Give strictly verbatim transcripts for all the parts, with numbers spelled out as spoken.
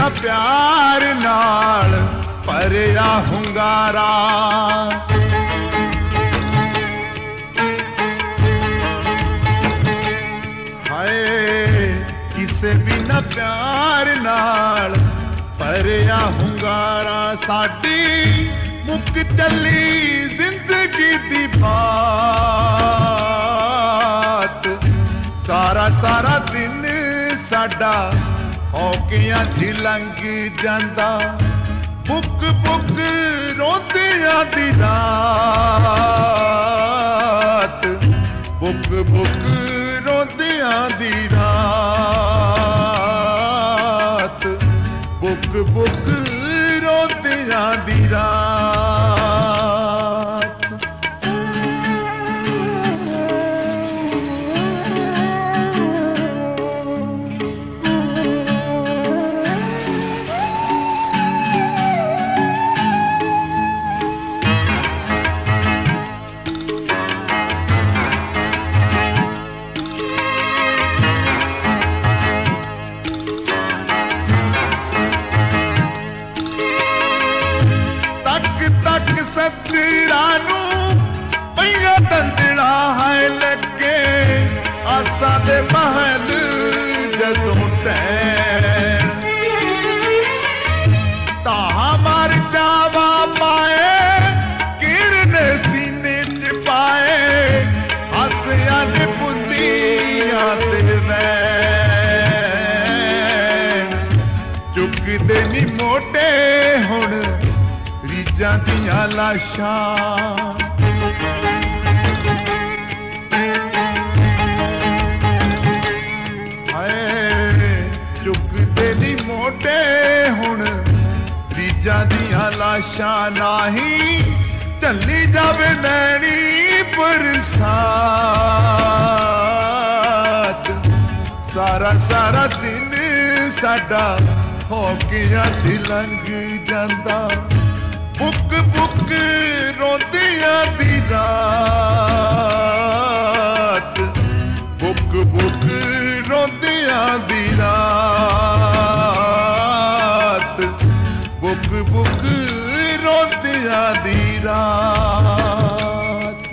बिना प्यार नाल भरिया हुंगारा। हाय किसे बिना प्यार नाल भरिया हुंगारा। साडी मुक चली जिंदगी दी बात, सारा सारा दिन साडा औकियां च लंघ जांदा। बुक बुक रोंदियां दी रात, बुक बुक रोंदियां दी रात, बुक बुक रोंदियां दी रात। सजरा नू पईया तंदड़ा है लगे, आसा दे महल जदों टैण। ताहा मार जावा पाए किरने सीने च पाए, हसिया ने बुंदियां ते वैण। चुकदे नी मोटे हुण रीजां दियां लाशां। हाय चुकदे नी मोटे हुण रीजां दियां लाशां। नाही चली जावे नैनी बरसात, सारा सारा दिन साडा होकियां च लंघ जांदा। बुक बुक रोंदियां दी रात, बुक बुक रोंदियां दी रात, बुक बुक रोंदियां दी रात।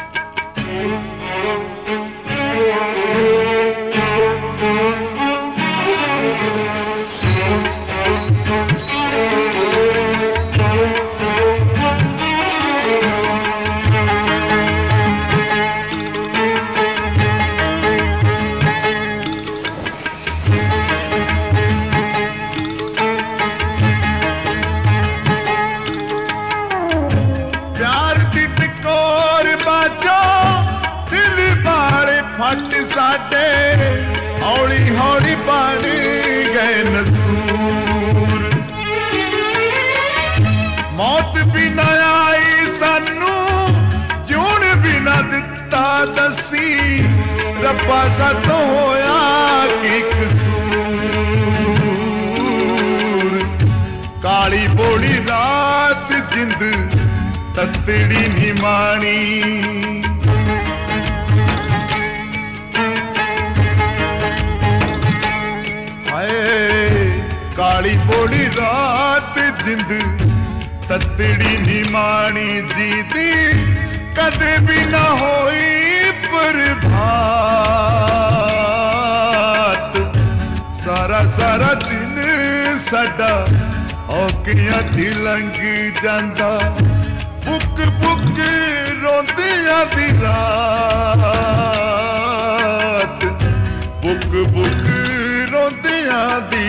फट साडे हौली हौली बन गए नसूर। मौत भी न आई सानू, जून भी न दिता दसी, रब्बा साथों होया की कसूर। काली बोली रात जिंद ततड़ी निमानी, काली बोली रात जिंद ततड़ी निमानी। जीती कदे भी न होई प्रभात, सारा सारा दिन साडा औकियां च लंघ जांदा। बुक बुक रोंदियां दी रात, बुक बुक रोंदियां दी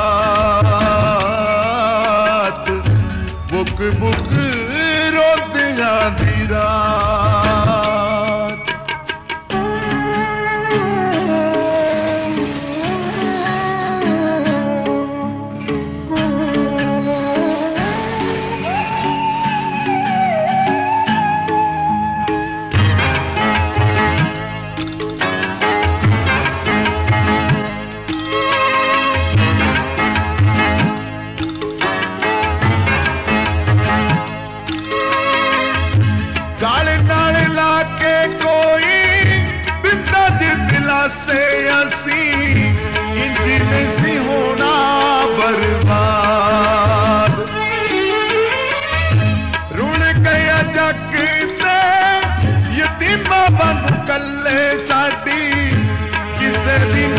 रात, बुक बुक रोंदियां दी रात।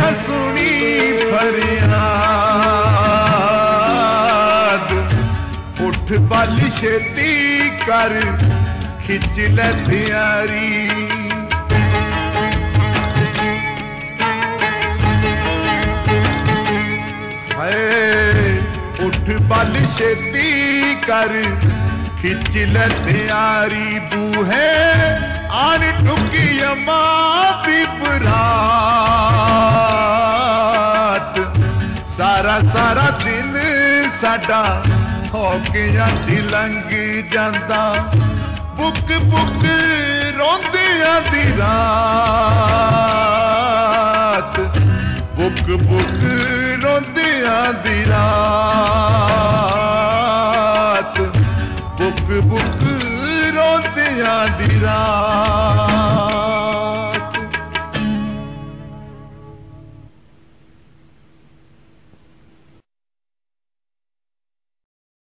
सुनी फरियाद उठ बाली छेती कर खिच ले तैयारी उठ बल छेती कर खिच ले तैयारी बूहे आन टुकी अम्मा दी बरात सारा सारा दिन साडा हो गया सी लंघ जांदा बुक बुक रोंदियां दी रात बुक बुक रोंदियां दी रात बुक बुक रोंदियां दी रात